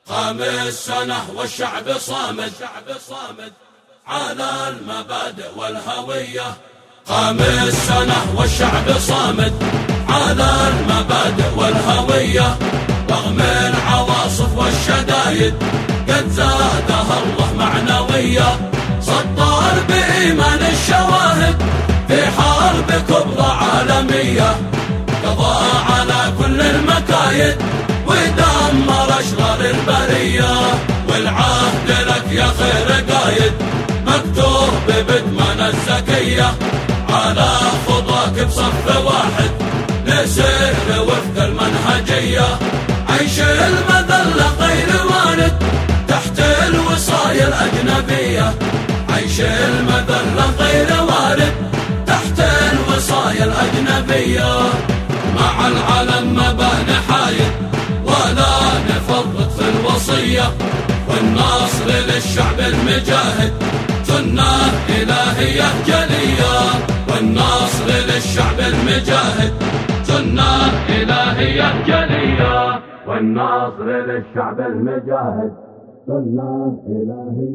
قام السنة والشعب صامد على المبادئ والهوية. قام السنة والشعب صامد على المبادئ والهوية، رغم العواصف والشدايد قد زادها الله معنوية. سطر بإيمان الشواهد في حرب كبرى عالمية، قضى على كل المكايد ودمر أشرار البرية. والعهد لك يا خير قايد مكتوب بدمنا الزكية، على خطاك بصف واحد نسير وفق المنهجية. عيش المذلة غير وارد تحت الوصايا الأجنبية، عيش المذلة غير وارد تحت الوصايا الأجنبية. مع العلم ما بنحايد ولا نفرط في الوصية، والنصر للشعب المجاهد سنة إلهية جلية. والنصر للشعب المجاهد سنة إلهية جلية. والنصر للشعب المجاهد سنة إلهية